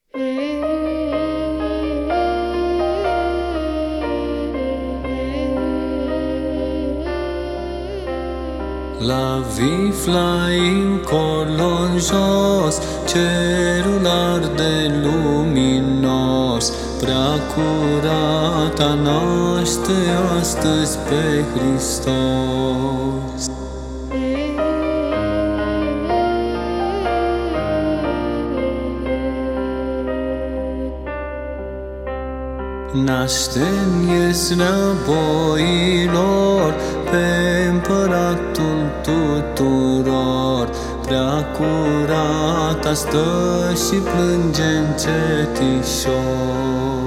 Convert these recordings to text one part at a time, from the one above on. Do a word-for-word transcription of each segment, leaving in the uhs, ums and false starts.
La vifla încolo în jos, cerul arde luminos, prea curata naște astăzi pe Hristos. Naște-n iesnea boilor pe Împăratul tuturor, prea curata stă și plânge încetișor.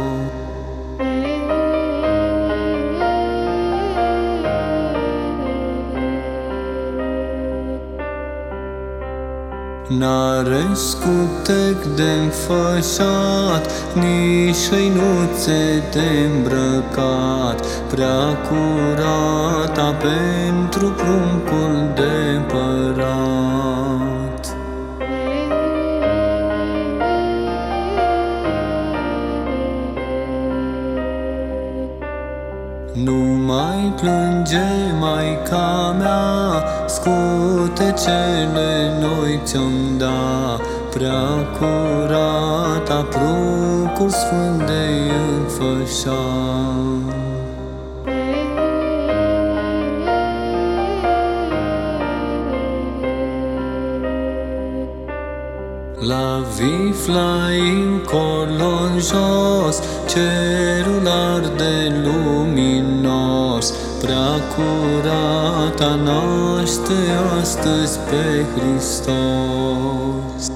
N-are scutec de-nfășat, nici hăinuțe de-mbrăcat, prea curata pentru pruncul de împărat. Nu mai plânge, Maica mea, scutecele noi ți-om da, prea curata pruncul sfânt de înfășat. La vifla încolo în jos, cerul arde luminos, prea curata naște astăzi pe Hristos.